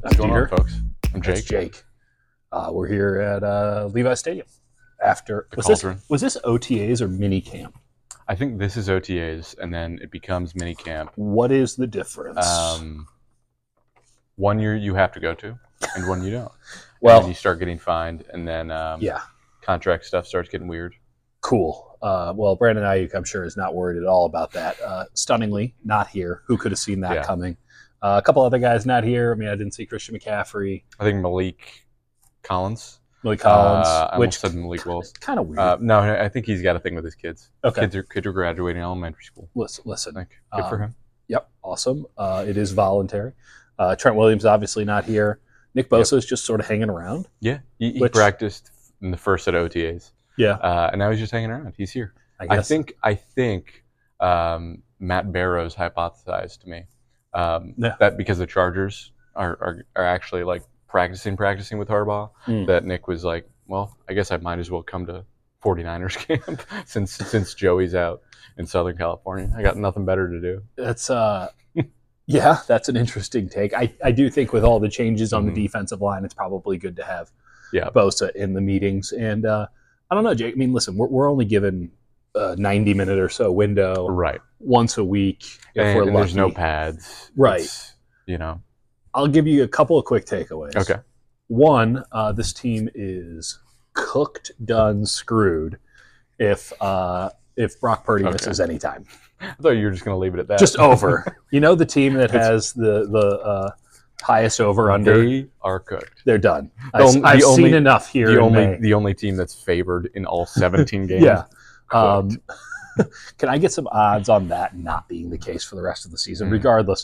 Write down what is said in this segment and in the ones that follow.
What's going on, Jeter. folks? I'm That's Jake. Jake. We're here at Levi Stadium. After The was Cauldron. this OTAs or mini camp? I think this is OTAs, and then it becomes mini camp. What is the difference? 1 year you have to go to, and 1 you don't. Well- and then you start getting fined, and then Yeah, contract stuff starts getting weird. cool. Well, Brandon Ayuk, I'm sure, is not worried at all about that. Stunningly, not here. Who could have seen that Yeah. coming? A couple other guys not here. I mean, I didn't see Christian McCaffrey, I think Malik Collins. Malik Collins, I almost which said Malik Willis. kind of weird. No, I think he's got a thing with his kids. Okay. Kids are graduating elementary school. Listen. Like, good for him. Yep, awesome. It is voluntary. Trent Williams obviously not here. Nick Bosa is just sort of hanging around. Yeah, he Which- practiced in the first set of OTAs, Yeah, and now he's just hanging around. He's here. I I guess. think Matt Barrows hypothesized to me Yeah. that because the Chargers are actually like practicing with Harbaugh, that Nick was like, well, I guess I might as well come to 49ers camp since Joey's out in Southern California. I got nothing better to do. That's yeah, that's an interesting take. I do think with all the changes on Mhm. the defensive line, it's probably good to have Yeah. Bosa in the meetings. And I don't know, Jake. I mean, listen, we're only given a 90-minute or so window Right. once a week if And, we're and lucky. there's no pads. Right. It's, you know. I'll give you a couple of quick takeaways. Okay. One, this team is cooked, done, screwed if Brock Purdy Okay. misses any time. I thought you were just going to leave it at that. Just over. You know, the team that has the highest over under, They are cooked. they're done. The only- I've the seen only- enough here. The in May. only team that's favored in all 17 games. Yeah. Cooked. Can I get some odds on that not being the case for the rest of the season? Mhm. Regardless,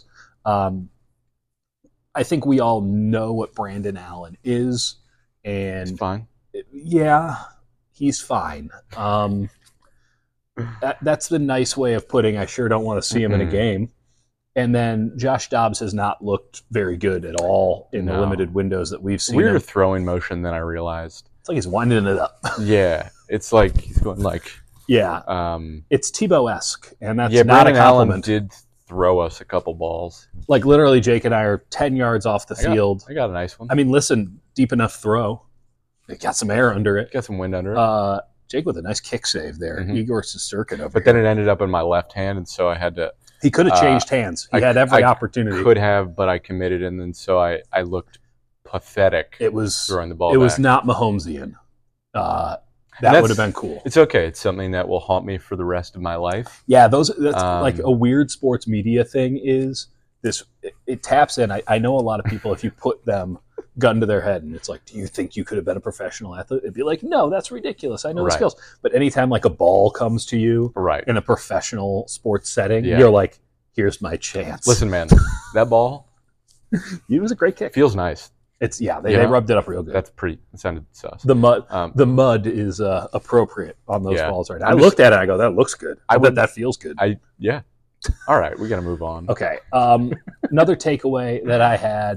I think we all know what Brandon Allen is, It's and fine. yeah, he's fine. That's the nice way of putting I sure don't want to see him in a Mhm. game. And then Josh Dobbs has not looked very good at all in the No. limited windows that we've seen Weirder him. throwing motion than I realized. It's like he's winding it up. Yeah, it's like he's going like. Yeah, it's Tebow-esque, and that's not Brandon a Allen compliment. did throw us a couple balls. Like literally, Jake and I are 10 yards off the field. I got a nice one. I mean, listen, deep enough throw. It got some air under it. Got some wind under it. Jake with a nice kick save there. Mhm. Igor Shesterkin over But here. then it ended up in my left hand, and so I had to. He could have changed hands. He I- had every I opportunity. Could have, but I committed, and then so I looked pathetic It was throwing the ball it was back. not Mahomesian. That that's- would have been cool. It's okay. It's something that will haunt me for the rest of my life. Yeah, that's Um, like a weird sports media thing is this. It taps in. I know a lot of people, if you put them gun to their head and it's like, do you think you could have been a professional athlete? It'd be like, no, that's ridiculous. I know the Right. skills. But anytime like a ball comes to you Right. in a professional sports setting, Yeah. you're like, here's my chance. Listen, man, that ball it was a great kick. feels nice. It's they You know? rubbed it up real good. That's pretty. It sounded sus. The mud. Um, The mud is appropriate on those Yeah. balls right now. I'm I looked at it and I go, that looks good. I bet would- that feels good. yeah. All right, we got to move on. Okay. Another takeaway that I had,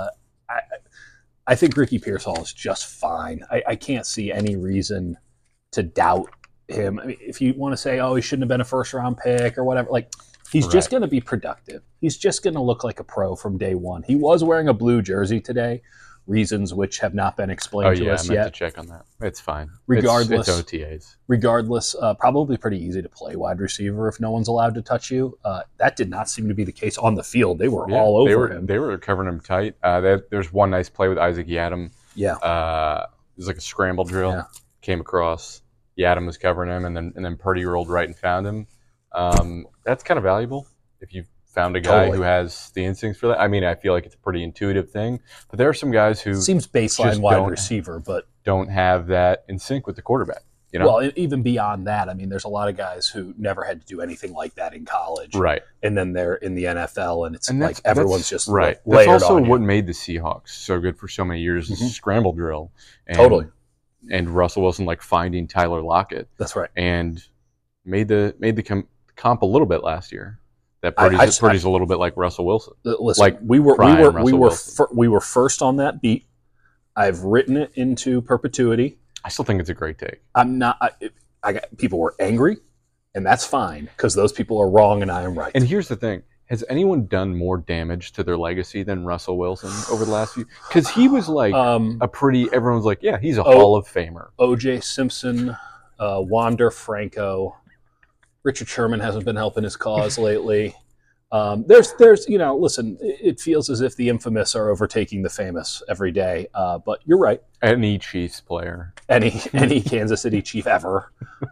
I think Ricky Pearsall is just fine. I can't see any reason to doubt him. I mean, if you want to say, oh, he shouldn't have been a first-round pick or whatever, like he's just Right. going to be productive. He's just going to look like a pro from day one. He was wearing a blue jersey today, reasons which have not been explained Oh to yeah, I us meant yet. to check on that. It's fine. Regardless- it's OTAs. Regardless, probably pretty easy to play wide receiver if no one's allowed to touch you. That did not seem to be the case on the field. They were Yeah, all over they were, him. They were covering him tight. There's one nice play with Isaac Yadam. Yeah. It was like a scramble drill. Yeah. Came across. Yadam was covering him, and then Purdy rolled right and found him. That's kind of valuable if you found a guy Totally. who has the instincts for that. I mean, I feel like it's a pretty intuitive thing, but there are some guys who Seems baseline just wide don't- receiver, but don't have that in sync with the quarterback. You know, well, even beyond that, I mean, there's a lot of guys who never had to do anything like that in college, right? and then they're in the NFL, and it's And like everyone's just right. layered That's also on you. what made the Seahawks so good for so many years. Is Mhm. scramble drill, and, Totally. and Russell Wilson like finding Tyler Lockett. That's right. And made the comp a little bit last year. That I- Purdy's a little bit like Russell Wilson. Listen, Like we were prime Russell Wilson. we were first on that beat. I've written it into perpetuity. I still think it's a great take. I'm not. I got people were angry, and that's fine because those people are wrong and I am right. And here's the thing: has anyone done more damage to their legacy than Russell Wilson over the last few? Because he was like everyone's like, yeah, he's a Hall of Famer. O.J. Simpson, Wander Franco, Richard Sherman hasn't been helping his cause lately. There's listen, it feels as if the infamous are overtaking the famous every day. But you're right. Any Chiefs player, any Kansas City Chief ever.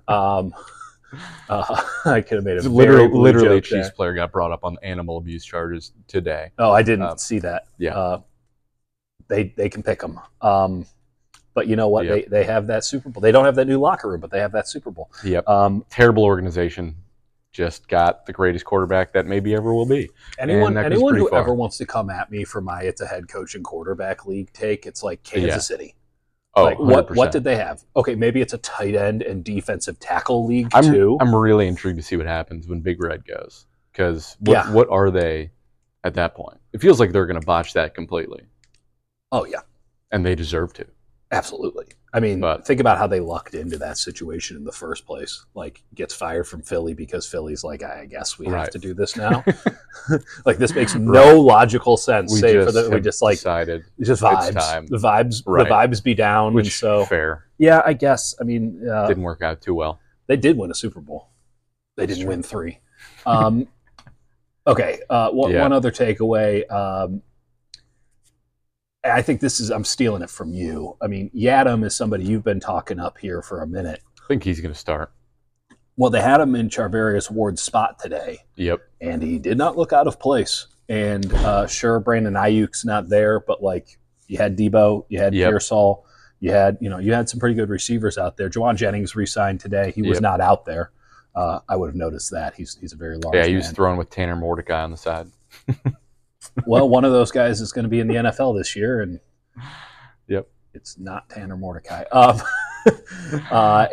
I could have made a literally a Chiefs player got brought up on animal abuse charges today. Oh, I didn't see that. Yeah, they can pick them. But you know what? Yep. They have that Super Bowl. They don't have that new locker room, but they have that Super Bowl. Yep. Terrible organization. Just got the greatest quarterback that maybe ever will be. Anyone who ever wants to come at me for my it's a head coach and quarterback league take, it's like Kansas City. Oh, like, what did they have? Okay, maybe it's a tight end and defensive tackle league too. I'm really intrigued to see what happens when Big Red goes. Because what are they at that point? It feels like they're going to botch that completely. Oh, yeah. And they deserve to. Absolutely. I mean, think about how they lucked into that situation in the first place. Like, gets fired from Philly because Philly's like, I guess we have to do this now. Like, this makes no logical sense. We just decided it's just vibes. It's time. The vibes be down. Which, and so fair. Yeah, I guess. I mean, didn't work out too well. They did win a Super Bowl. They didn't win 3. Okay. One other takeaway. I think I'm stealing it from you. I mean, Yadam is somebody you've been talking up here for a minute. I think he's going to start. Well, they had him in Charvarius Ward's spot today. Yep. And he did not look out of place. And sure, Brandon Ayuk's not there, but like you had Debo, you had Pearsall, you had some pretty good receivers out there. Juwan Jennings re-signed today. He was not out there. I would have noticed that. He's a very large man. Yeah, he was thrown with Tanner Mordecai on the side. Well, one of those guys is going to be in the NFL this year, and it's not Tanner Mordecai. I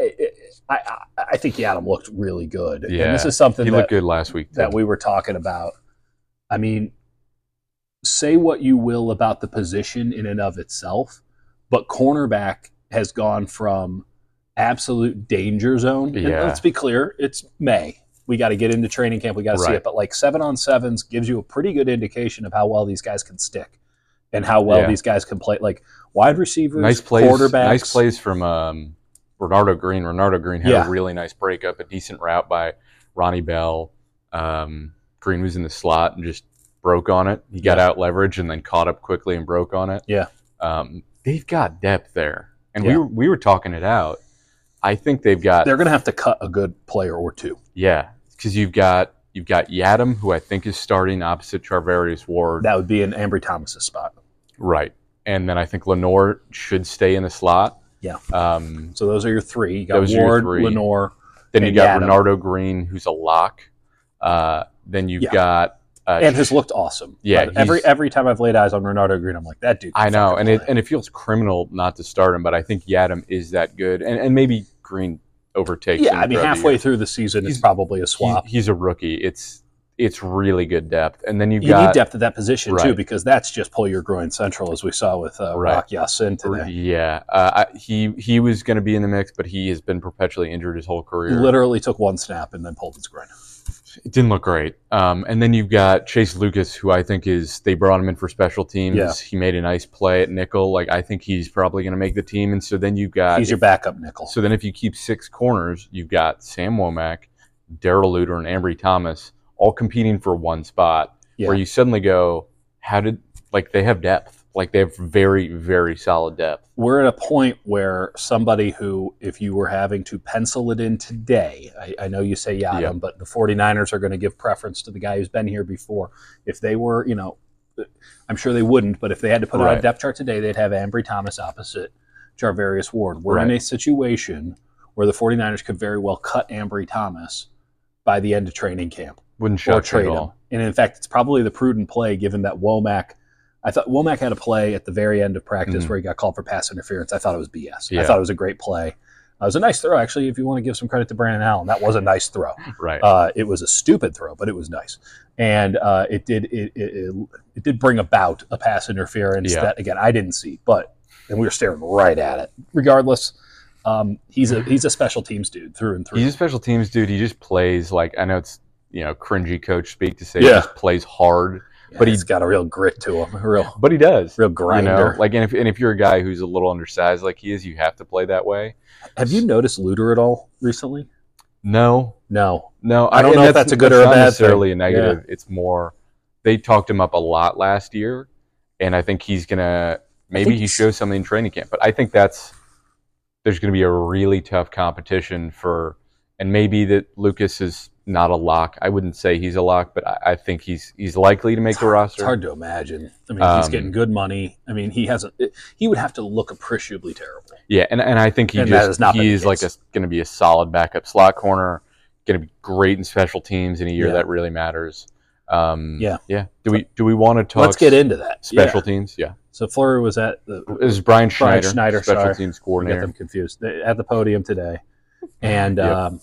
think Yadam looked really good. Yeah, and this is something he looked good last week that we were talking about. I mean, say what you will about the position in and of itself, but cornerback has gone from absolute danger zone. And let's be clear, it's May. We got to get into training camp. We got to see it. But like 7-on-7s gives you a pretty good indication of how well these guys can stick and how well these guys can play. Like wide receivers, quarterbacks. Nice plays from Renardo Green. Renardo Green had a really nice breakup, a decent route by Ronnie Bell. Green was in the slot and just broke on it. He got out leverage and then caught up quickly and broke on it. Yeah. They've got depth there. And we were talking it out. I think they're going to have to cut a good player or two. Yeah. Because you've got Yadam, who I think is starting opposite Charvarius Ward. That would be in Ambry Thomas's spot. Right. And then I think Lenore should stay in the slot. Yeah. So those are your 3. You got Ward, Lenore, then you got Yadam. Renardo Green, who's a lock. Then you've got... and has looked awesome. Yeah. Every time I've laid eyes on Renardo Green, I'm like, that dude. I know. And it feels criminal not to start him, but I think Yadam is that good. And maybe Green overtakes him. Yeah, I mean, halfway through the season, it's probably a swap. He's a rookie. It's really good depth. And then you need depth at that position, too, because that's just pull your groin central, as we saw with Rock Ya-Sin today. Yeah. He was going to be in the mix, but he has been perpetually injured his whole career. He literally took one snap and then pulled his groin. It didn't look great. And then you've got Chase Lucas, who I think they brought him in for special teams. Yeah. He made a nice play at nickel. Like, I think he's probably going to make the team. And so then you've got... He's your backup nickel. So then if you keep 6 corners, you've got Sam Womack, Darrell Luter, and Ambry Thomas all competing for one spot, where you suddenly go, they have depth. Like, they have very, very solid depth. We're at a point where somebody who, if you were having to pencil it in today, I know you say Yadam, but the 49ers are going to give preference to the guy who's been here before. If they were, I'm sure they wouldn't, but if they had to put it on a depth chart today, they'd have Ambry Thomas opposite Charvarius Ward. We're in a situation where the 49ers could very well cut Ambry Thomas by the end of training camp. Wouldn't shock trade him. And in fact, it's probably the prudent play, given that I thought Womack had a play at the very end of practice where he got called for pass interference. I thought it was BS. I thought it was a great play. It was a nice throw, actually, if you want to give some credit to Brandon Allen. That was a nice throw. Right. It was a stupid throw, but it was nice. And it did bring about a pass interference that, again, I didn't see, and we were staring right at it. Regardless, he's a special teams dude through and through. He's a special teams dude. He just plays like, I know it's cringy coach speak to say he just plays hard. But he's got a real grit to him, But he does, real grinder. And if you're a guy who's a little undersized like he is, you have to play that way. Have you noticed Luter at all recently? No. I don't know if that's a good or a bad thing. Not necessarily a negative. Yeah. It's more they talked him up a lot last year, and I think he's gonna he shows something in training camp. But I think there's going to be a really tough competition and maybe that Lucas is not a lock. I wouldn't say he's a lock, but I think he's likely to make the roster. It's hard to imagine. I mean, he's getting good money. I mean, he would have to look appreciably terrible. Yeah, and I think he's going to be a solid backup slot corner, going to be great in special teams in a year that really matters. Yeah. Do we want to talk? Let's get into that. Special teams, yeah. So Fleury was at it was Brian Schneider, special teams coordinator. I got them confused. At the podium today, and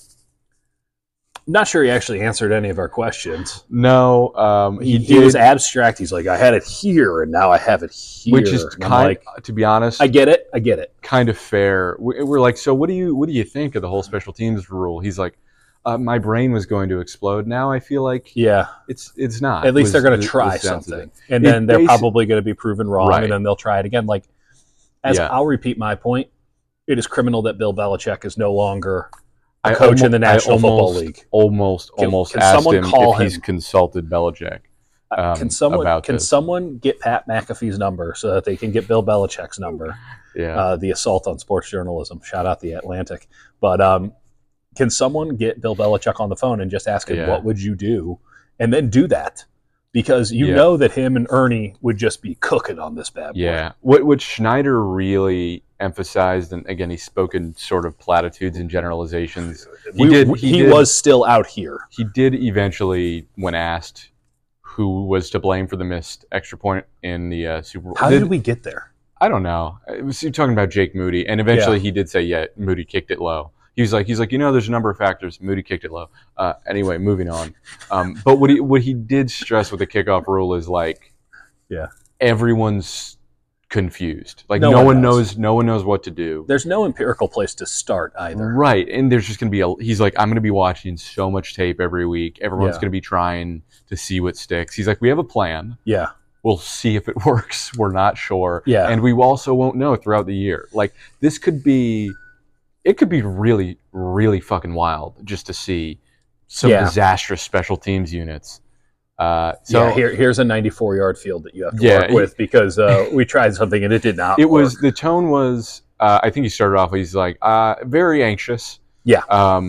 not sure he actually answered any of our questions. No, he was abstract. He's like, I had it here, and now I have it here. Which is to be honest, I get it. Kind of fair. We're like, so what do you think of the whole special teams rule? He's like, my brain was going to explode. Now I feel like it's not. At least they're going to try something, and then they're probably going to be proven wrong, and then they'll try it again. I'll repeat my point. It is criminal that Bill Belichick is no longer a coach in the National Football League. Almost asked him if he's consulted Belichick. Can someone get Pat McAfee's number so that they can get Bill Belichick's number? Yeah. The assault on sports journalism. Shout out the Atlantic. But can someone get Bill Belichick on the phone and just ask him, what would you do? And then do that. Because you know that him and Ernie would just be cooking on this bad boy. Yeah. What Schneider really emphasized, and again, he spoke in sort of platitudes and generalizations. He was still out here. He did eventually, when asked who was to blame for the missed extra point in the Super Bowl. How did we get there? I don't know. You're talking about Jake Moody, and eventually he did say, Moody kicked it low. He's like, there's a number of factors. Moody kicked it low. Anyway, moving on. But what he did stress with the kickoff rule is everyone's confused. No one knows what to do. There's no empirical place to start either. Right, and there's just going to be he's like, I'm going to be watching so much tape every week. Everyone's going to be trying to see what sticks. He's like, we have a plan. Yeah. We'll see if it works. We're not sure. Yeah. And we also won't know throughout the year. This could be. It could be really, really fucking wild just to see some disastrous special teams units. Here's a 94-yard field that you have to work with because we tried something and it did not work. The tone was, I think he started off, he's like, very anxious. Yeah.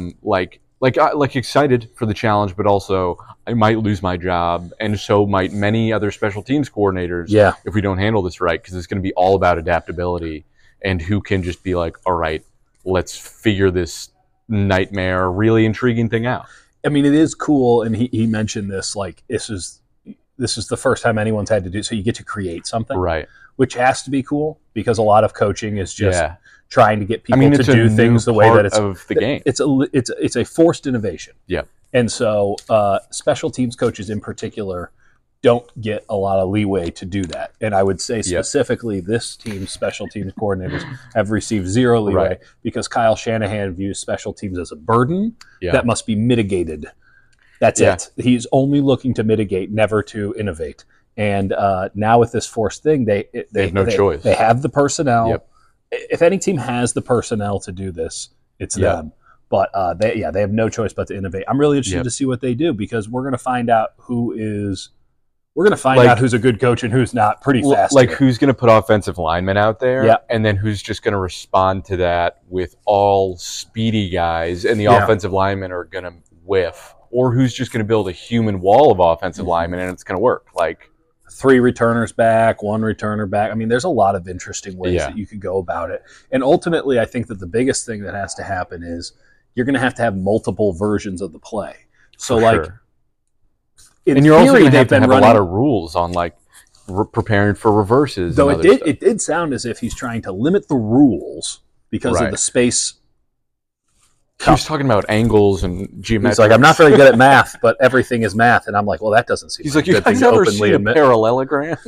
Excited for the challenge, but also I might lose my job, and so might many other special teams coordinators if we don't handle this right, because it's going to be all about adaptability and who can just be like, all right, let's figure this nightmare, really intriguing thing out. I mean, it is cool, and he mentioned this, this is the first time anyone's had to do, so you get to create something. Right. Which has to be cool, because a lot of coaching is just trying to get people to do things the way that it's of the game. It's a forced innovation. Yeah. And so special teams coaches in particular don't get a lot of leeway to do that. And I would say specifically this team's special teams coordinators have received zero leeway because Kyle Shanahan views special teams as a burden that must be mitigated. That's it. He's only looking to mitigate, never to innovate. And now with this forced thing, they have no choice. They have the personnel. Yep. If any team has the personnel to do this, it's them. But they have no choice but to innovate. I'm really interested to see what they do, because we're going to find out who's a good coach and who's not pretty fast. Who's going to put offensive linemen out there, and then who's just going to respond to that with all speedy guys, and the offensive linemen are going to whiff, or who's just going to build a human wall of offensive linemen and it's going to work. 3 returners back, 1 returner back. I mean, there's a lot of interesting ways that you could go about it. And ultimately, I think that the biggest thing that has to happen is you're going to have multiple versions of the play. So, and you're also going to have a lot of rules on preparing for reverses. Though it did sound as if he's trying to limit the rules because of the space. He was talking about angles and geometry. He's like, I'm not very good at math, but everything is math. And I'm like, well, that doesn't seem like a good thing to openly admit. Parallelogram?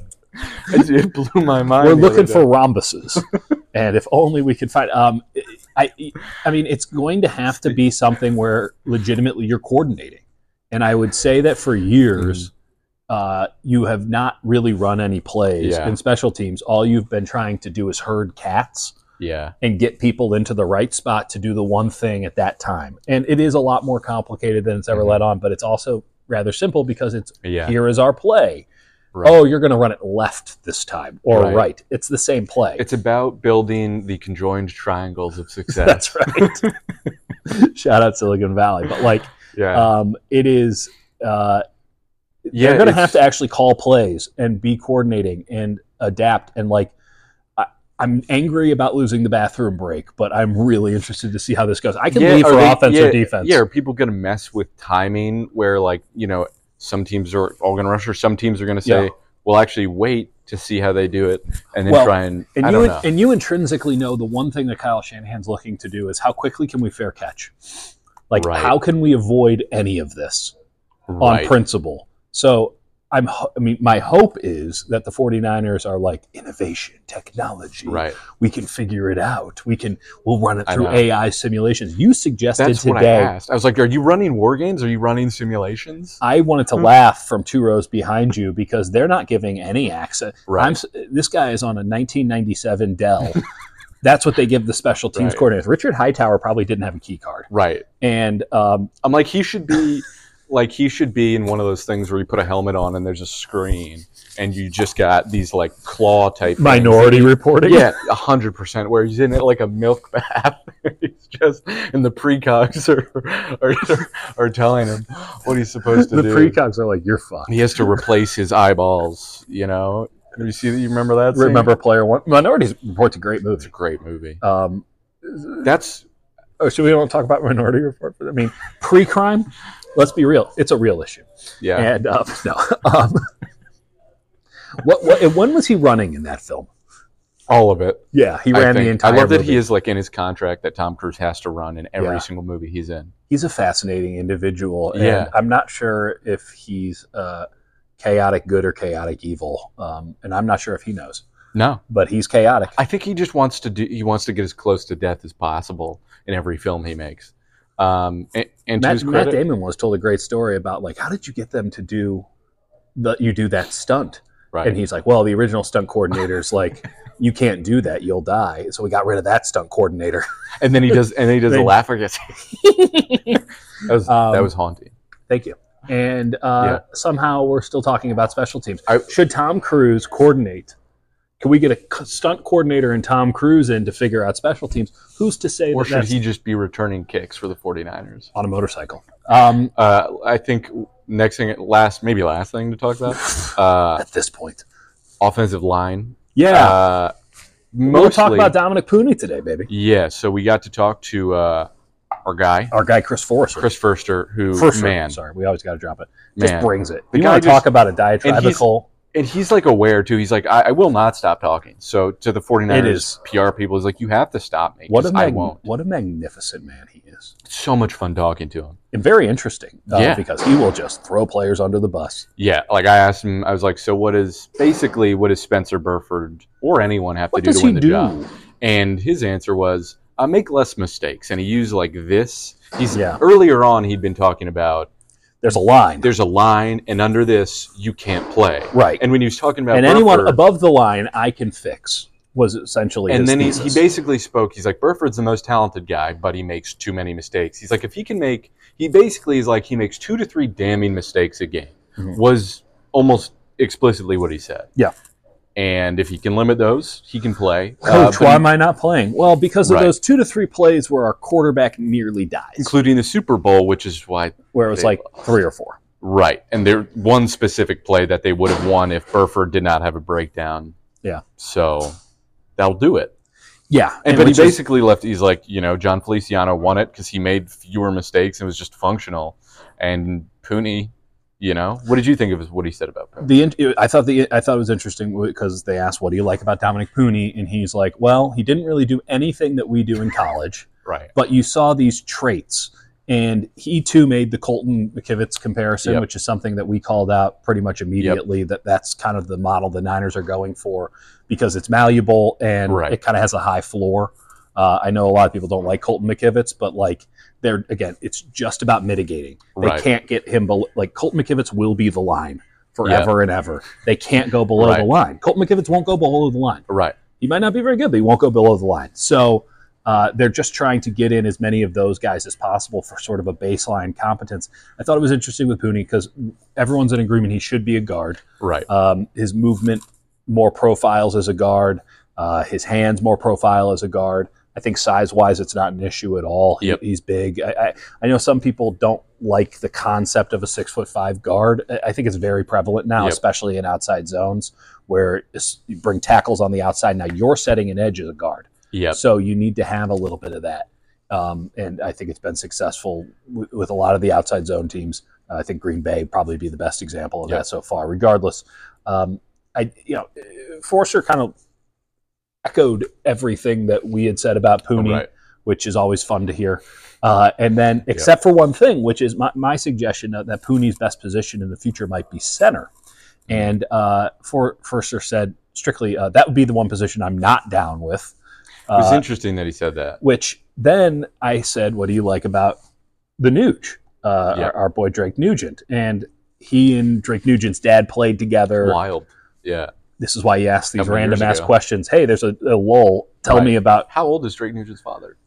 It blew my mind. We're looking for rhombuses. And if only we could find... I mean, it's going to have to be something where legitimately you're coordinating. And I would say that for years, you have not really run any plays in special teams. All you've been trying to do is herd cats. Yeah. And get people into the right spot to do the one thing at that time. And it is a lot more complicated than it's ever let on, but it's also rather simple because it's here is our play. Right. Oh, you're going to run it left this time or right. It's the same play. It's about building the conjoined triangles of success. That's right. Shout out Silicon Valley. But like, it is, they're going to have to actually call plays and be coordinating and adapt. And like, I'm angry about losing the bathroom break, but I'm really interested to see how this goes. I can leave for offense or defense. Yeah, are people going to mess with timing where, like, you know, some teams are all going to rush or some teams are going to say, well, actually wait to see how they do it and then try and I don't know. And you intrinsically know the one thing that Kyle Shanahan's looking to do is how quickly can we fair catch? Like, how can we avoid any of this on principle? So, my hope is that the 49ers are like innovation, technology. Right. We can figure it out. We'll run it through AI simulations. You suggested That's today. What I asked. I was like, are you running war games? Are you running simulations? I wanted to laugh from 2 rows behind you because they're not giving any access. Right. This guy is on a 1997 Dell. That's what they give the special teams coordinators. Richard Hightower probably didn't have a key card. Right. And I'm like, he should be. Like, he should be in one of those things where you put a helmet on and there's a screen and you just got these, like, claw-type Minority Reporting? Yeah, 100%, where he's in it like a milk bath. He's just, and the precogs are telling him what he's supposed to do. The precogs are like, you're fucked. He has to replace his eyeballs, you know? You remember that scene? Remember Player One? Minority Report's a great movie. It's a great movie. Should we want to talk about Minority Report? I mean, pre-crime? Let's be real. It's a real issue. Yeah. And when was he running in that film? All of it. Yeah, he ran the entire I love that movie. he is like in his contract that Tom Cruise has to run in every single movie he's in. He's a fascinating individual. And I'm not sure if he's chaotic good or chaotic evil. And I'm not sure if he knows. No. But he's chaotic. I think he just wants to get as close to death as possible in every film he makes. And Matt Damon was told a great story about, like, how did you get them to do that stunt? Right. And he's like, well, the original stunt coordinator's like, you can't do that, you'll die. So we got rid of that stunt coordinator. And then he does a laugh. I guess that was haunting. Thank you. And somehow we're still talking about special teams. Should Tom Cruise coordinate? Can we get a stunt coordinator and Tom Cruise in to figure out special teams? Who's to say or should he just be returning kicks for the 49ers? On a motorcycle. I think last thing to talk about. At this point. Offensive line. Yeah. We'll talk about Dominic Pooney today, baby. Yeah, so we got to talk to our guy, Chris Forster, sorry, we always got to drop it. Just brings it. You want to talk about a diatribical... And he's like aware too. He's like, I will not stop talking. So to the 49ers PR people, he's like, you have to stop me. I won't. What a magnificent man he is. So much fun talking to him. And very interesting. Because he will just throw players under the bus. Yeah. Like I asked him, I was like, so what does Spencer Burford or anyone have to do to win the job? And his answer was, make less mistakes. And he used like this. Earlier on, he'd been talking about, there's a line, and under this, you can't play. Right. And when he was talking about Burford, anyone above the line, I can fix, was essentially his thesis. He basically spoke, he's like, Burford's the most talented guy, but he makes too many mistakes. He's like, if he can he basically is like, he makes 2 to 3 damning mistakes a game, was almost explicitly what he said. Yeah. And if he can limit those, he can play. Coach, why am I not playing? Well, because of those 2 to 3 plays where our quarterback nearly dies. Including the Super Bowl, which is why... Where it was like 3 or 4. Right. And there one specific play that they would have won if Burford did not have a breakdown. Yeah. So that'll do it. Yeah. But he basically left... He's like, John Feliciano won it because he made fewer mistakes and was just functional. And Pooney... what did you think of what he said about Pooney? I thought it was interesting because they asked, "What do you like about Dominic Pooney?" And he's like, "Well, he didn't really do anything that we do in college, right? But you saw these traits." And he too made the Colton McKivitz comparison, which is something that we called out pretty much immediately. That's kind of the model the Niners are going for because it's malleable and it kind of has a high floor. I know a lot of people don't like Colton McKivitz, but like it's just about mitigating. They can't get him like Colton McKivitz will be the line forever and ever. They can't go below the line. Colton McKivitz won't go below the line. Right. He might not be very good, but he won't go below the line. So they're just trying to get in as many of those guys as possible for sort of a baseline competence. I thought it was interesting with Pooney because everyone's in agreement he should be a guard. Right. His movement more profiles as a guard. His hands more profile as a guard. I think size-wise, it's not an issue at all. He's big. I know some people don't like the concept of a 6'5" guard. I think it's very prevalent now, especially in outside zones where you bring tackles on the outside. Now you're setting an edge as a guard. So you need to have a little bit of that. And I think it's been successful with a lot of the outside zone teams. I think Green Bay probably be the best example of that so far. Regardless, Forster kind of echoed everything that we had said about Pooney, which is always fun to hear. And then, except for one thing, which is my suggestion that Pooney's best position in the future might be center. And Forster said strictly that would be the one position I'm not down with. It was interesting that he said that. Which then I said, what do you like about the Nuge, our boy Drake Nugent? And he and Drake Nugent's dad played together. Wild. Yeah. This is why you ask these random ass questions. Hey, there's a lull. Tell me about... How old is Drake Nugent's father?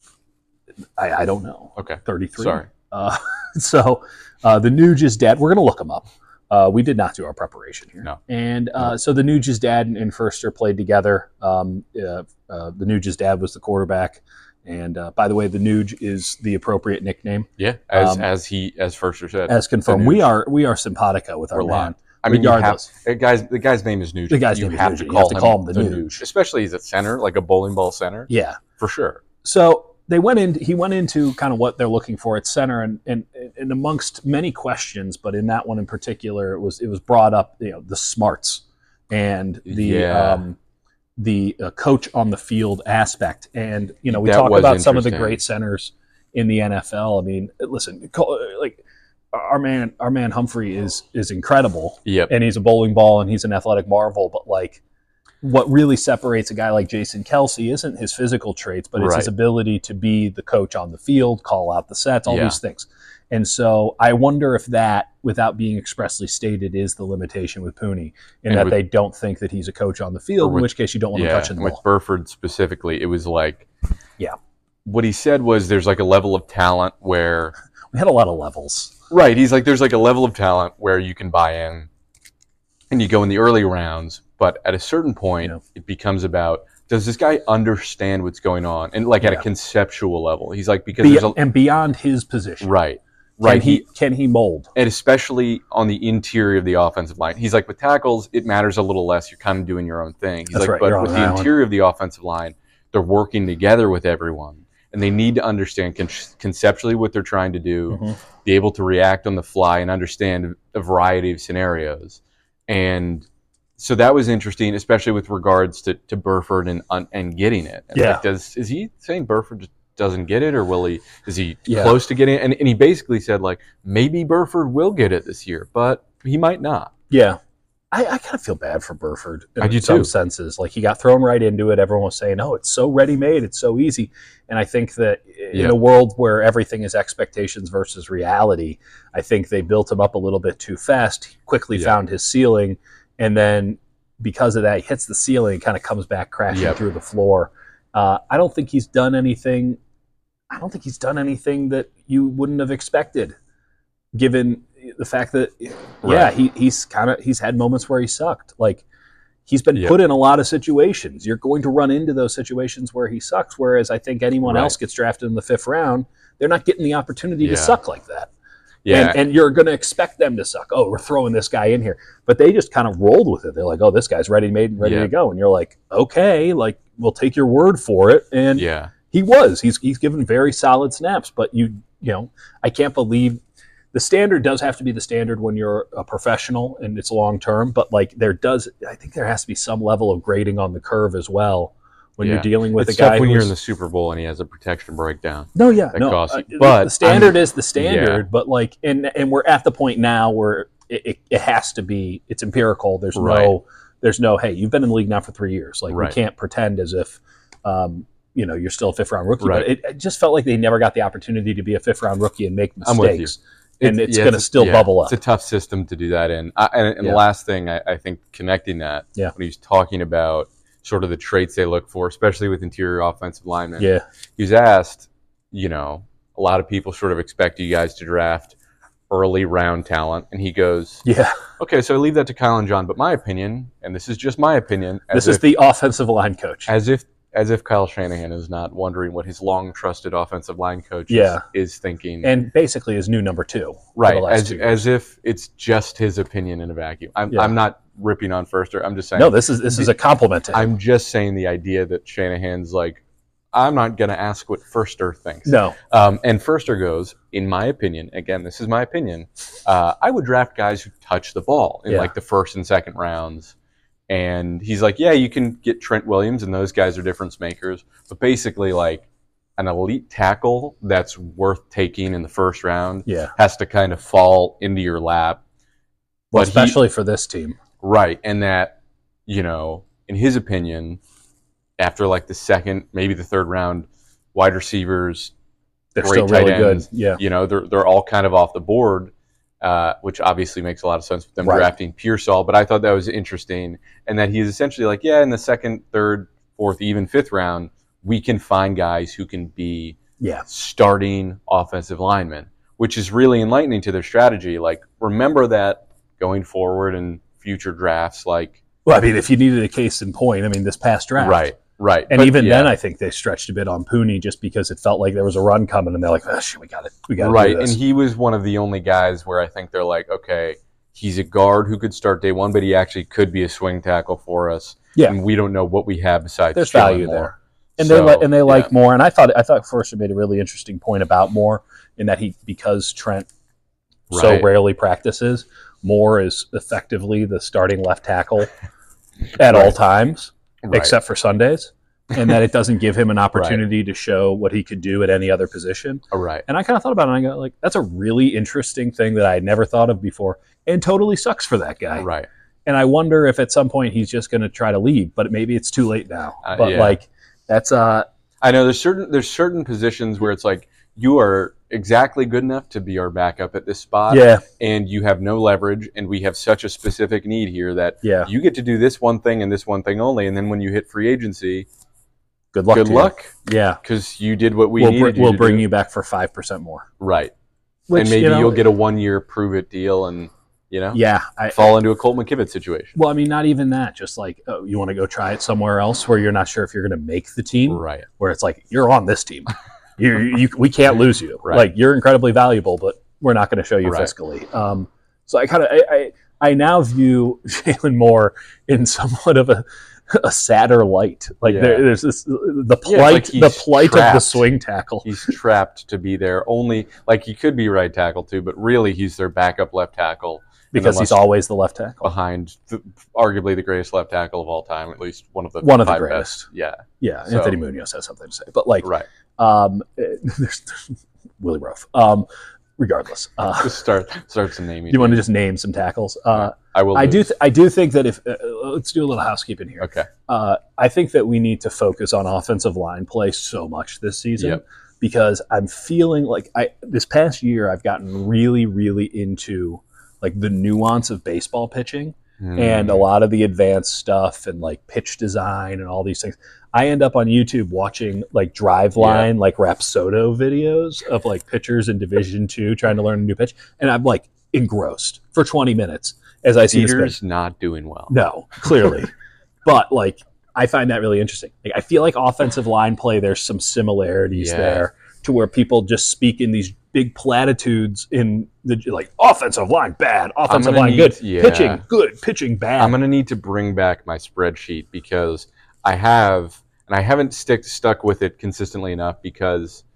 I don't know. Okay. 33. Sorry. So the Nuge's dad, we're going to look him up. We did not do our preparation here. No. And so the Nuge's dad and Forster played together. The Nuge's dad was the quarterback. And by the way, the Nuge is the appropriate nickname. Yeah, as Forster said. As confirmed. We are simpatico with our man. I mean, regardless. The guy's name is Nuge. The guy's name is Nuge. You have to call him the Nuge. Especially as a center, like a bowling ball center. Yeah. For sure. So he went into kind of what they're looking for at center, and amongst many questions, but in that one in particular, it was brought up, the smarts and the coach on the field aspect. And, we talk about some of the great centers in the NFL. I mean, listen, like our man Humphrey is incredible. Yep. And he's a bowling ball and he's an athletic marvel, but like what really separates a guy like Jason Kelsey isn't his physical traits, but it's his ability to be the coach on the field, call out the sets, all these things. And so I wonder if that, without being expressly stated, is the limitation with Pooney, that they don't think that he's a coach on the field, in which case you don't want to touch him. With Burford specifically, it was like, what he said was there's like a level of talent where... We had a lot of levels. Right. He's like, there's like a level of talent where you can buy in and you go in the early rounds, but at a certain point, it becomes about, does this guy understand what's going on? And like at a conceptual level, he's like, because and beyond his position. Right. Can he mold? And especially on the interior of the offensive line. He's like, with tackles, it matters a little less. You're kind of doing your own thing. He's but with the interior of the offensive line, they're working together with everyone. And they need to understand conceptually what they're trying to do, be able to react on the fly and understand a variety of scenarios. And so that was interesting, especially with regards to Burford and getting it. And like, is he saying Burford just doesn't get it, or is he close to getting it? And he basically said, like, maybe Burford will get it this year, but he might not. Yeah. I kind of feel bad for Burford in some senses. Like, he got thrown right into it. Everyone was saying, oh, it's so ready-made, it's so easy. And I think that in a world where everything is expectations versus reality, I think they built him up a little bit too fast. He quickly found his ceiling, and then because of that, he hits the ceiling and kind of comes back crashing through the floor. I don't think he's done anything. I don't think he's done anything that you wouldn't have expected, given the fact that he's had moments where he sucked. Like, he's been put in a lot of situations. You're going to run into those situations where he sucks. Whereas I think anyone else gets drafted in the 5th round, they're not getting the opportunity to suck like that. Yeah. And you're going to expect them to suck. Oh, we're throwing this guy in here. But they just kind of rolled with it. They're like, oh, this guy's ready-made and ready to go. And you're like, okay, like, we'll take your word for it. And he was. He's given very solid snaps. But I can't believe the standard does have to be the standard when you're a professional and it's long-term. But like, I think there has to be some level of grading on the curve as well when you're dealing with a guy when you're in the Super Bowl and he has a protection breakdown. No, costs you. But the standard is the standard, but like, and we're at the point now where it has to be. It's empirical. There's no. Hey, you've been in the league now for 3 years. Like, we can't pretend as if you're still a fifth-round rookie. Right. But it just felt like they never got the opportunity to be a fifth-round rookie and make I'm with you. mistakes. And it's going to still bubble up. It's a tough system to do that in. And the last thing, I think, connecting that, when he's talking about sort of the traits they look for, especially with interior offensive linemen. Yeah. He was asked, a lot of people sort of expect you guys to draft early round talent. And he goes, okay, so I leave that to Kyle and John. But my opinion, and this is just my opinion. This is the offensive line coach. As if Kyle Shanahan is not wondering what his long-trusted offensive line coach is thinking. And basically his new number 2. Right, as if it's just his opinion in a vacuum. I'm not ripping on Furster. I'm just saying. No, this is a compliment to him. I'm just saying the idea that Shanahan's like, I'm not going to ask what Furster thinks. No. And Furster goes, in my opinion, again, this is my opinion, I would draft guys who touch the ball in like the first and second rounds. And he's like, yeah, you can get Trent Williams, and those guys are difference makers. But basically, like, an elite tackle that's worth taking in the first round has to kind of fall into your lap. Well, especially for this team. Right. And that, in his opinion, after like the second, maybe the third round, wide receivers, they're still really good. Yeah. They're all kind of off the board. Which obviously makes a lot of sense with them drafting Pearsall, but I thought that was interesting, and that he's essentially like, in the second, third, fourth, even fifth round, we can find guys who can be starting offensive linemen, which is really enlightening to their strategy. Like, remember that going forward in future drafts. Like, well, I mean, if you needed a case in point, I mean, this past draft, right, and even then, I think they stretched a bit on Pooney just because it felt like there was a run coming, and they're like, "Oh shit, we got it, right." Do this. And he was one of the only guys where I think they're like, "Okay, he's a guard who could start day one, but he actually could be a swing tackle for us." Yeah, and we don't know what we have besides. There's value there, and they like Moore. And I thought Forster made a really interesting point about Moore in that because Trent so rarely practices, Moore is effectively the starting left tackle at all times. Except for Sundays, and that it doesn't give him an opportunity to show what he could do at any other position. And I kind of thought about it, and I go, like, that's a really interesting thing that I had never thought of before, and totally sucks for that guy. And I wonder if at some point he's just going to try to leave, but maybe it's too late now. But like, that's I know there's certain positions where it's like you are exactly good enough to be our backup at this spot. And you have no leverage, and we have such a specific need here that you get to do this one thing and this one thing only, and then when you hit free agency, good luck. Yeah. Because you did what we needed We'll bring you back for 5% more. Right. Which, and maybe you'll get a 1-year prove-it deal and, fall into a Colt McKivett situation. Well, I mean, not even that. Just like, you want to go try it somewhere else where you're not sure if you're going to make the team. Right. Where it's like, you're on this team. We can't lose you. Like, you're incredibly valuable, but we're not going to show you fiscally. So I now view Jalen Moore in somewhat of a sadder light. Like there's this the plight of the swing tackle. He's trapped to be there. Only like he could be right tackle too, but really he's their backup left tackle because he's always the left tackle behind arguably the greatest left tackle of all time, at least one of the greatest. Best. Yeah. So, Anthony Munoz has something to say, but like there's Willie Roaf. Regardless, just start some naming. You want to just name some tackles? I will. I do think that if let's do a little housekeeping here. Okay. I think that we need to focus on offensive line play so much this season because I'm feeling like this past year I've gotten really, really into like the nuance of baseball pitching and a lot of the advanced stuff and like pitch design and all these things. I end up on YouTube watching like Driveline, like Rapsodo videos of like pitchers in Division II trying to learn a new pitch, and I'm like engrossed for 20 minutes as I see this pitch. Not doing well. No, clearly, but like I find that really interesting. Like I feel like offensive line play, there's some similarities there to where people just speak in these big platitudes in the like offensive line bad, offensive line good, pitching good, pitching bad. I'm gonna need to bring back my spreadsheet because I haven't stuck with it consistently enough because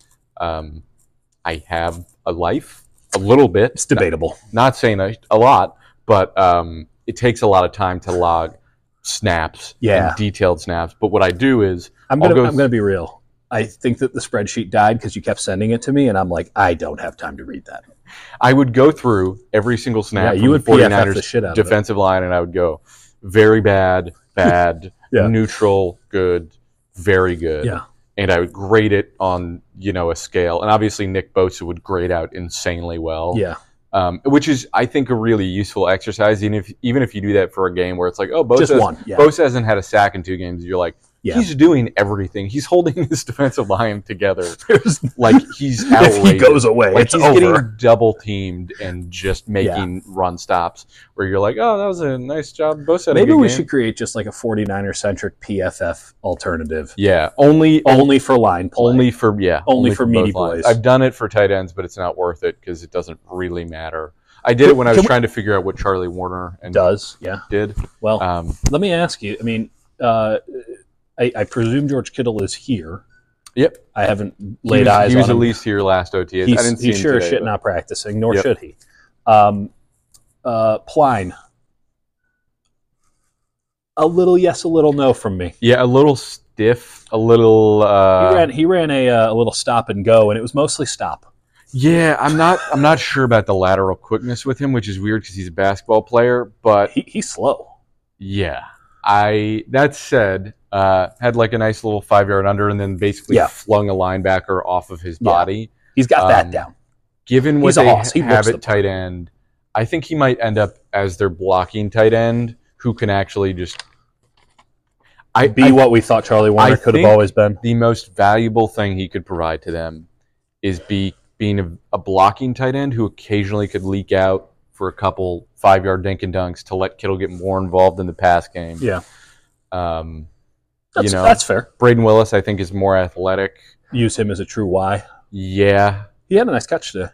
I have a life a little bit. It's debatable. Not saying a lot, but it takes a lot of time to log snaps and detailed snaps. But what I do is I'm gonna be real. I think that the spreadsheet died because you kept sending it to me, and I'm like, I don't have time to read that. I would go through every single snap you would the 49ers defensive line, and I would go very bad, neutral, good, very good. and I would grade it on a scale. And obviously Nick Bosa would grade out insanely well. Yeah. Which is, I think, a really useful exercise. Even if you do that for a game where it's like, oh, Bosa hasn't had a sack in 2 games, you're like, yeah. He's doing everything. He's holding his defensive line together. Like he's outrageous. If he goes away, like it's he's over. Getting double teamed and just making run stops where you're like, oh, that was a nice job. Bosa. Maybe we should create just like a 49er centric PFF alternative. Yeah, only for line play. Only for meaty boys. I've done it for tight ends, but it's not worth it because it doesn't really matter. I did it when I was trying to figure out what Charlie Warner did. Well, let me ask you. I mean, I presume George Kittle is here. Yep. I haven't laid eyes on him. He was at least here last OTA. He's sure as shit not practicing, nor should he. Pline. A little yes, a little no from me. Yeah, a little stiff, a little... He ran a little stop and go, and it was mostly stop. Yeah, I'm not sure about the lateral quickness with him, which is weird because he's a basketball player, but... He's slow. Yeah. That said, had like a nice little 5-yard under and then basically flung a linebacker off of his body. He's got that down. Given what they have at tight end, I think he might end up as their blocking tight end who can actually just what we thought Charlie Warner could have always been. The most valuable thing he could provide to them is being a blocking tight end who occasionally could leak out for a couple 5-yard dink and dunks to let Kittle get more involved in the pass game. Yeah. That's fair. Braden Willis, I think, is more athletic. Use him as a true Y. Yeah. He had a nice catch today.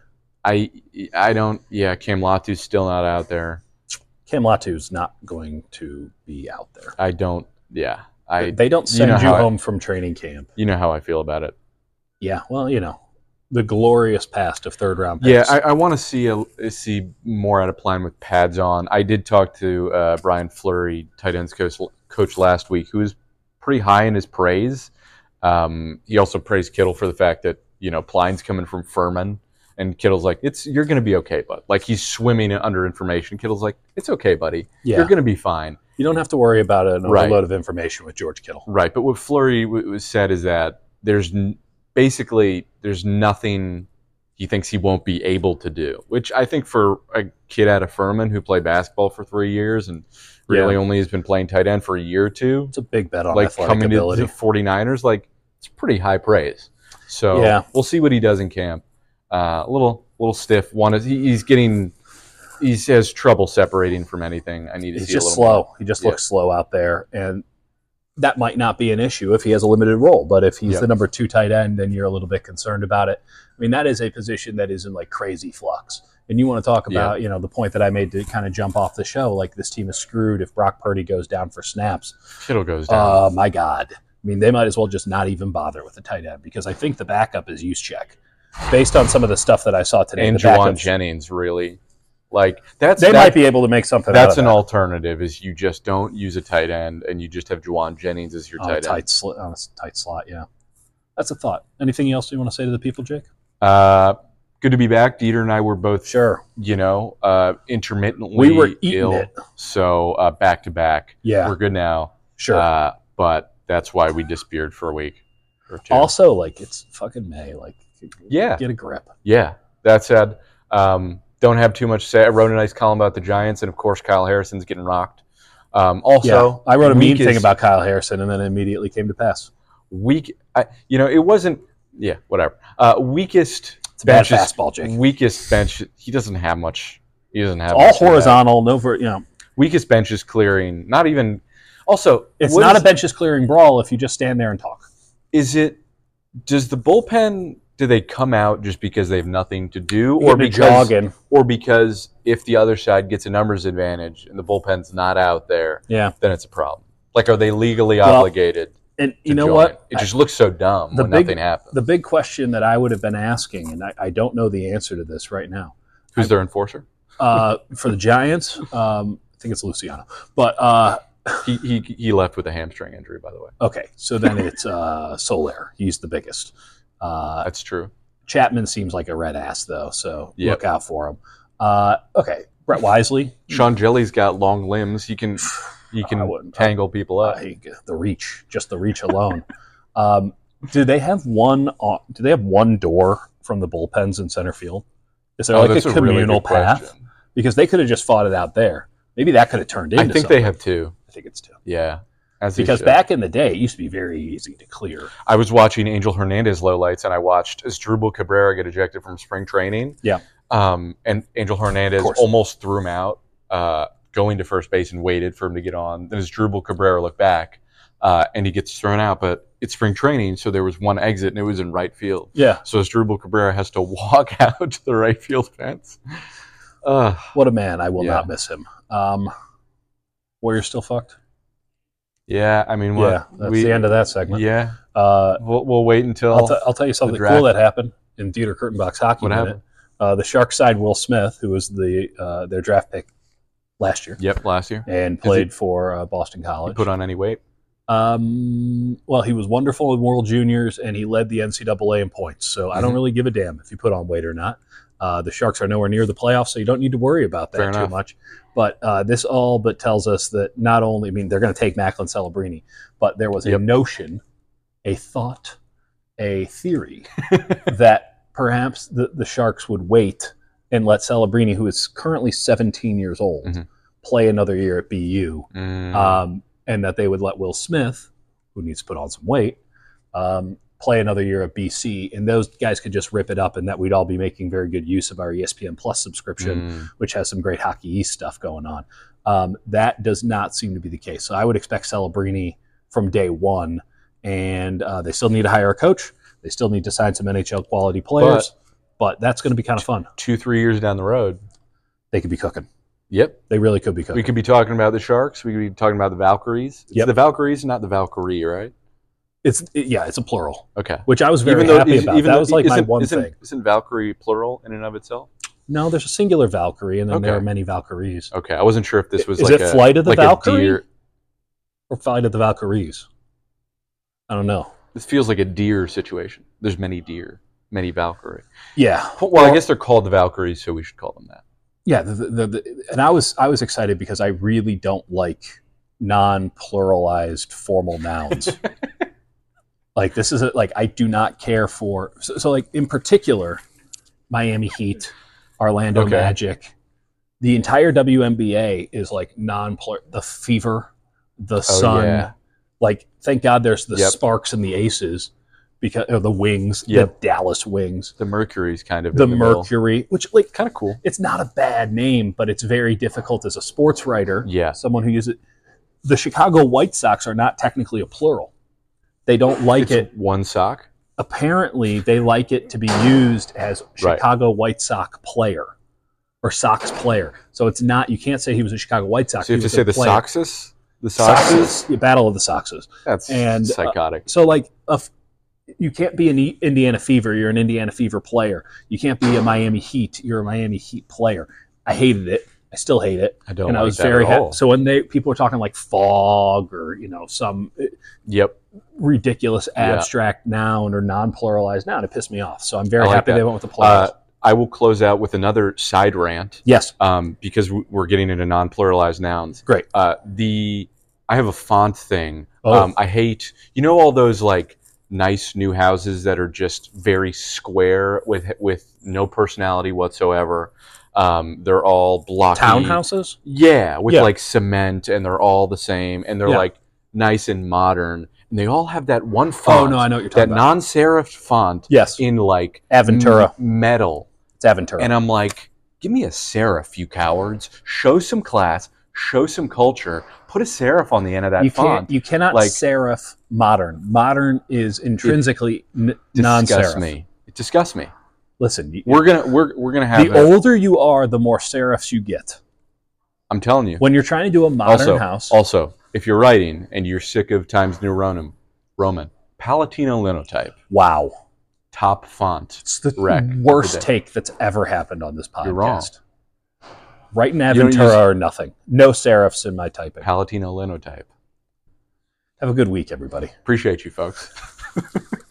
Cam Latu's still not out there. Cam Latu's not going to be out there. They don't send you home from training camp. You know how I feel about it. Yeah, well, the glorious past of third-round picks. Yeah, I want to see more out of Pline with pads on. I did talk to Brian Fleury, tight ends coach last week, who was pretty high in his praise. He also praised Kittle for the fact that Pline's coming from Furman, and Kittle's like, you're going to be okay, bud. Like he's swimming under information. Kittle's like, it's okay, buddy. Yeah. You're going to be fine. You don't have to worry about an overload of information with George Kittle. Right, but what Fleury was said is that there's nothing he thinks he won't be able to do, which I think for a kid out of Furman who played basketball for 3 years and really only has been playing tight end for a year or two. It's a big bet on athletic ability. To the 49ers, it's pretty high praise. So we'll see what he does in camp. A little stiff. He has trouble separating from anything. I need to see a little slow. More. He just looks slow out there, and that might not be an issue if he has a limited role. But if he's the number 2 tight end, then you're a little bit concerned about it. I mean, that is a position that is in crazy flux. And you want to talk about, the point that I made to kind of jump off the show, this team is screwed if Brock Purdy goes down for snaps. Kittle goes down. Oh, my God. I mean, they might as well just not even bother with the tight end because I think the backup is Juszczyk. Based on some of the stuff that I saw today. And Juwan Jennings, really. They might be able to make something out of that. That's an alternative, is you just don't use a tight end and you just have Juwan Jennings as your tight end. Tight slot, yeah. That's a thought. Anything else you want to say to the people, Jake? Good to be back. Dieter and I were both, intermittently we were eating ill. It. So back to back. Yeah. We're good now. Sure. But that's why we disappeared for a week or 2. Also, it's fucking May. Get a grip. Yeah. That said, don't have too much to say. I wrote a nice column about the Giants, and of course, Kyle Harrison's getting rocked. I wrote a mean thing about Kyle Harrison, and then it immediately came to pass. It wasn't. Yeah, whatever. Weakest. It's a bad fastball, Jake. Weakest bench. He doesn't have much. He doesn't have all horizontal. Weakest bench is clearing. Not even. Also, it's not a benches clearing brawl if you just stand there and talk. Does the bullpen? Do they come out just because they have nothing to do, or because if the other side gets a numbers advantage and the bullpen's not out there, then it's a problem? Are they legally obligated? And you know what? It just looks so dumb when nothing happens. The big question that I would have been asking, and I don't know the answer to this right now. Who's their enforcer? For the Giants, I think it's Luciano. But he left with a hamstring injury, by the way. Okay, so then it's Soler. He's the biggest. That's true. Chapman seems like a red ass, though, so look out for him. Okay, Brett Wisely. Sean Jelly's got long limbs. He can tangle people up. The reach alone. Do they have one? Do they have one door from the bullpens in center field? Is there like that's a really communal good path? question. Because they could have just fought it out there. Maybe that could have turned into. I think something. they have two. I think it's two. Yeah. Because back in the day, it used to be very easy to clear. I was watching Angel Hernandez lowlights, and I watched Asdrubal Cabrera get ejected from spring training. Yeah. And Angel Hernandez almost threw him out, going to first base and waited for him to get on. Then Asdrubal Cabrera looked back, and he gets thrown out. But it's spring training, so there was one exit, and it was in right field. Yeah. So Asdrubal Cabrera has to walk out to the right field fence. What a man. I will not miss him. Warriors still fucked? Yeah, I mean, that's the end of that segment. Yeah, we'll wait until. I'll tell you something cool that happened in Theater Curtain Box Hockey. What happened? The Sharks signed Will Smith, who was their draft pick last year. Yep, last year, and played for Boston College. He put on any weight? Well, he was wonderful in World Juniors, and he led the NCAA in points. So I don't really give a damn if you put on weight or not. The Sharks are nowhere near the playoffs, so you don't need to worry about that too much. But this all but tells us that not only, they're going to take Macklin Celebrini, but there was a notion, a thought, a theory that perhaps the Sharks would wait and let Celebrini, who is currently 17 years old, play another year at BU, and that they would let Will Smith, who needs to put on some weight, play another year at BC, and those guys could just rip it up, and that we'd all be making very good use of our ESPN Plus subscription, which has some great Hockey East stuff going on. That does not seem to be the case. So I would expect Celebrini from day one, and they still need to hire a coach. They still need to sign some NHL quality players, but that's going to be kind of fun. 2-3 years down the road, they could be cooking. Yep. They really could be cooking. We could be talking about the Sharks. We could be talking about the Valkyries. It's the Valkyries, not the Valkyrie, right? It's a plural. Okay. Which I was very happy about. That was like my one thing. Isn't Valkyrie plural in and of itself? No, there's a singular Valkyrie, and then there are many Valkyries. Okay. I wasn't sure if this was Is it Flight of the Valkyrie? Or Flight of the Valkyries? I don't know. This feels like a deer situation. There's many deer, many Valkyrie. Yeah. Well, I guess they're called the Valkyries, so we should call them that. Yeah, and I was excited because I really don't like non-pluralized formal nouns. Like this is I do not care for so like in particular, Miami Heat, Orlando Magic, the entire WNBA is like the Fever, the Sun. Yeah. Like thank God there's the Sparks and the Aces. Because the Wings, the Dallas Wings, the Mercury's kind of the Mercury, which kind of cool. It's not a bad name, but it's very difficult as a sports writer. Yeah, someone who uses it. The Chicago White Sox are not technically a plural. They don't like it. One sock. Apparently, they like it to be used as Chicago White Sox player or Sox player. So it's not. You can't say he was a Chicago White Sox. So you have to say the Soxes. The Soxes. The Battle of the Soxes. That's psychotic. So you can't be an Indiana Fever. You're an Indiana Fever player. You can't be a Miami Heat. You're a Miami Heat player. I hated it. I still hate it. I don't. And like I was that very happy. So when people were talking like fog or some ridiculous abstract noun or non-pluralized noun, it pissed me off. So I'm very happy they went with the plurals. I will close out with another side rant. Yes. Because we're getting into non-pluralized nouns. Great. I have a font thing. I hate all those nice new houses that are just very square with no personality whatsoever. They're all blocky. Townhouses? Yeah, with cement, and they're all the same, and they're nice and modern, and they all have that one font. Oh no, I know what you're talking about. That non-serif font. Yes. In Aventura metal. It's Aventura. And I'm like, give me a serif, you cowards. Show some class. Show some culture. Put a serif on the end of that font. You cannot serif modern. Modern is intrinsically non-serif. It disgusts me. Listen, we're gonna have the older you are, the more serifs you get. I'm telling you. When you're trying to do a modern house. Also, if you're writing and you're sick of Times New Roman, Palatino Linotype. Wow. Top font. It's the worst take that's ever happened on this podcast. You're wrong. Right in Aventura or nothing. No serifs in my typing. Palatino Linotype. Have a good week, everybody. Appreciate you, folks.